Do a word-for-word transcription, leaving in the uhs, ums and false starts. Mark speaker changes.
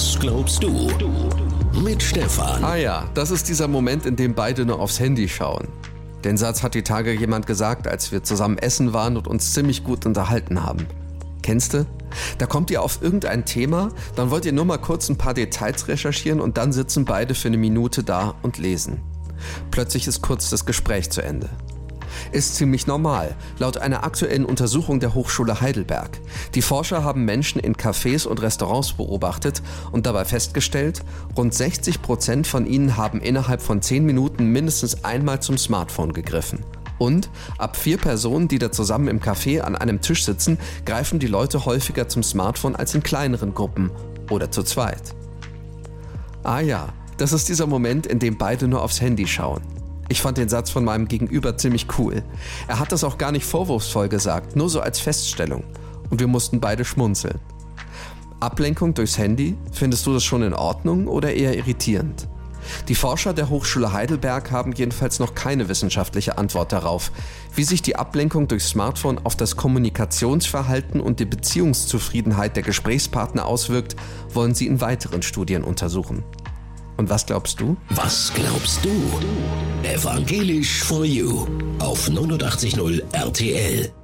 Speaker 1: Was glaubst du? Mit Stefan.
Speaker 2: Ah ja, das ist dieser Moment, in dem beide nur aufs Handy schauen. Den Satz hat die Tage jemand gesagt, als wir zusammen essen waren und uns ziemlich gut unterhalten haben. Kennst du? Da kommt ihr auf irgendein Thema, dann wollt ihr nur mal kurz ein paar Details recherchieren und dann sitzen beide für eine Minute da und lesen. Plötzlich ist kurz das Gespräch zu Ende. Ist ziemlich normal, laut einer aktuellen Untersuchung der Hochschule Heidelberg. Die Forscher haben Menschen in Cafés und Restaurants beobachtet und dabei festgestellt, rund sechzig Prozent von ihnen haben innerhalb von zehn Minuten mindestens einmal zum Smartphone gegriffen. Und ab vier Personen, die da zusammen im Café an einem Tisch sitzen, greifen die Leute häufiger zum Smartphone als in kleineren Gruppen oder zu zweit. Ah ja, das ist dieser Moment, in dem beide nur aufs Handy schauen. Ich fand den Satz von meinem Gegenüber ziemlich cool. Er hat das auch gar nicht vorwurfsvoll gesagt, nur so als Feststellung. Und wir mussten beide schmunzeln. Ablenkung durchs Handy, findest du das schon in Ordnung oder eher irritierend? Die Forscher der Hochschule Heidelberg haben jedenfalls noch keine wissenschaftliche Antwort darauf. Wie sich die Ablenkung durchs Smartphone auf das Kommunikationsverhalten und die Beziehungszufriedenheit der Gesprächspartner auswirkt, wollen sie in weiteren Studien untersuchen. Und was glaubst du?
Speaker 1: Was glaubst du? Evangelisch for You auf neunundachtzig Komma null R T L.